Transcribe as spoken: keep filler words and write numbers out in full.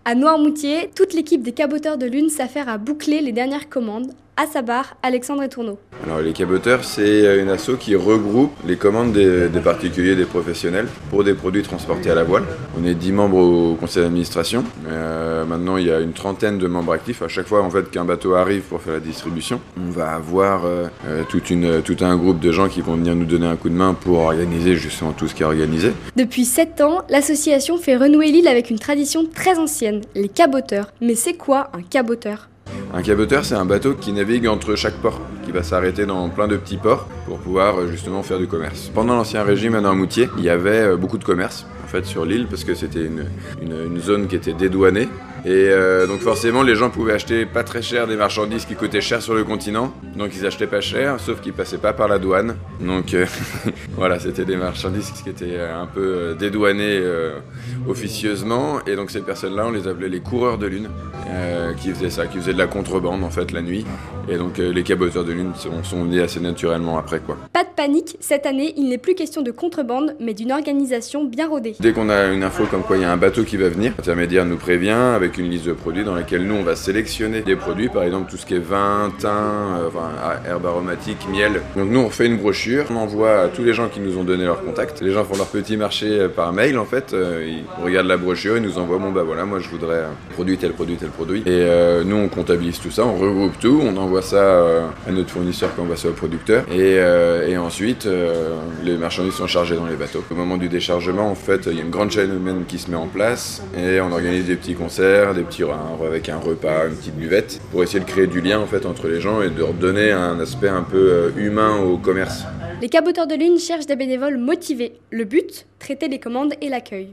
À Noirmoutier, toute l'équipe des caboteurs de Lune s'affaire à boucler les dernières commandes. À sa barre, Alexandre Etourneau. Alors les caboteurs, c'est une asso qui regroupe les commandes des, des particuliers, des professionnels pour des produits transportés à la voile. On est dix membres au conseil d'administration. Euh, maintenant, il y a une trentaine de membres actifs. À chaque fois en fait, qu'un bateau arrive pour faire la distribution, on va avoir euh, toute une, tout un groupe de gens qui vont venir nous donner un coup de main pour organiser justement tout ce qui est organisé. Depuis sept ans, l'association fait renouer l'île avec une tradition très ancienne, les caboteurs. Mais c'est quoi un caboteur ? Un caboteur, c'est un bateau qui navigue entre chaque port, qui va s'arrêter dans plein de petits ports pour pouvoir justement faire du commerce. Pendant l'Ancien Régime à Noirmoutier, il y avait beaucoup de commerce en fait sur l'île parce que c'était une, une, une zone qui était dédouanée. Et euh, donc forcément les gens pouvaient acheter pas très cher des marchandises qui coûtaient cher sur le continent. Donc ils achetaient pas cher, sauf qu'ils passaient pas par la douane. Donc euh, voilà, c'était des marchandises qui étaient un peu dédouanées euh, officieusement. Et donc ces personnes-là, on les appelait les coureurs de lune, euh, qui faisaient ça, qui faisaient de la contrebande en fait la nuit. Et donc euh, les caboteurs de lune sont, sont nés assez naturellement après quoi. Pas de panique, cette année il n'est plus question de contrebande, mais d'une organisation bien rodée. Dès qu'on a une info comme quoi il y a un bateau qui va venir, l'intermédiaire nous prévient avec une liste de produits dans laquelle nous on va sélectionner des produits, par exemple tout ce qui est vin, thym, euh, enfin, herbes aromatiques, miel. Donc nous on fait une brochure, on envoie à tous les gens qui nous ont donné leur contact. Les gens font leur petit marché par mail en fait, euh, ils regardent la brochure, ils nous envoient bon bah voilà moi je voudrais un produit tel produit tel produit. Et euh, nous on comptabilise tout ça, on regroupe tout, on envoie ça euh, à notre fournisseur qui envoie ça au producteur. Et, euh, et ensuite euh, les marchandises sont chargées dans les bateaux. Au moment du déchargement en fait il y a une grande chaîne humaine qui se met en place et on organise des petits concerts, des petits avec un repas, une petite buvette, pour essayer de créer du lien en fait entre les gens et de leur donner un aspect un peu humain au commerce. Les caboteurs de Lune cherchent des bénévoles motivés. Le but, traiter les commandes et l'accueil.